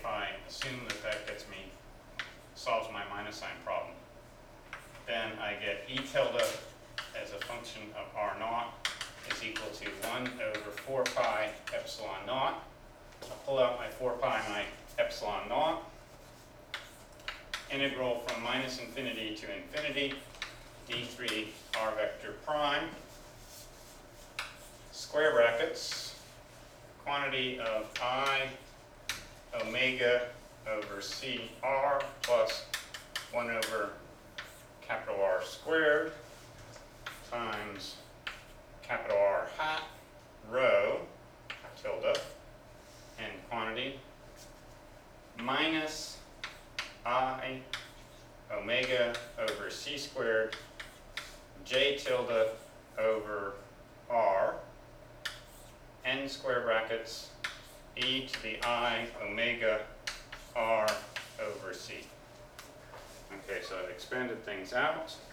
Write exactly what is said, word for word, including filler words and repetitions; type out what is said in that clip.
if I assume that that gets me, solves my minus sign problem, then I get E tilde as a function of R naught is equal to one over four pi epsilon naught. I'll pull out my four pi and my epsilon naught. Integral from minus infinity to infinity, d three r vector prime, square brackets, quantity of I omega over C r plus one over capital R squared times capital R hat rho tilde and quantity minus I omega over C squared j tilde over R n square brackets e to the I omega R over C. Okay, so I've expanded things out.